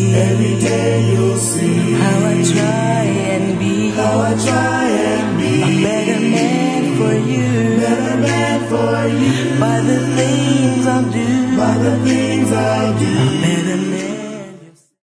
Every day you'll see how I try and be a better man for you, by the things I do.